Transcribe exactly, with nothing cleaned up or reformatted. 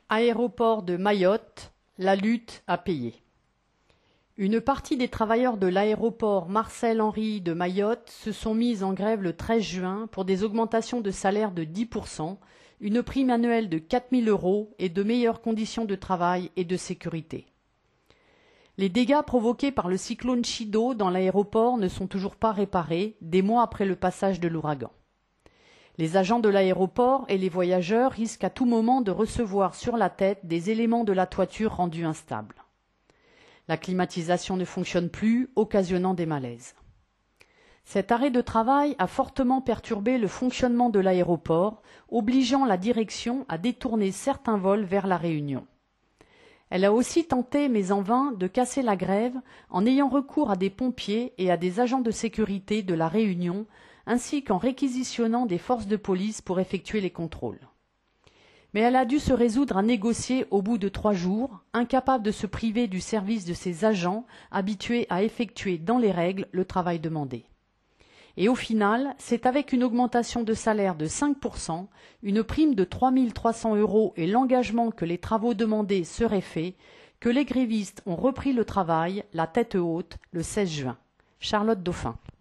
Aéroport de Mayotte, la lutte a payé. Une partie des travailleurs de l'aéroport Marcel-Henry de Mayotte se sont mis en grève le treize juin pour des augmentations de salaire de dix pour cent, une prime annuelle de quatre mille euros et de meilleures conditions de travail et de sécurité. Les dégâts provoqués par le cyclone Chido dans l'aéroport ne sont toujours pas réparés, des mois après le passage de l'ouragan. Les agents de l'aéroport et les voyageurs risquent à tout moment de recevoir sur la tête des éléments de la toiture rendus instables. La climatisation ne fonctionne plus, occasionnant des malaises. Cet arrêt de travail a fortement perturbé le fonctionnement de l'aéroport, obligeant la direction à détourner certains vols vers La Réunion. Elle a aussi tenté, mais en vain, de casser la grève en ayant recours à des pompiers et à des agents de sécurité de La Réunion, ainsi qu'en réquisitionnant des forces de police pour effectuer les contrôles. Mais elle a dû se résoudre à négocier au bout de trois jours, incapable de se priver du service de ses agents habitués à effectuer dans les règles le travail demandé. Et au final, c'est avec une augmentation de salaire de cinq pour cent, une prime de trois mille trois cents euros et l'engagement que les travaux demandés seraient faits, que les grévistes ont repris le travail, la tête haute, le seize juin. Charlotte Dauphin.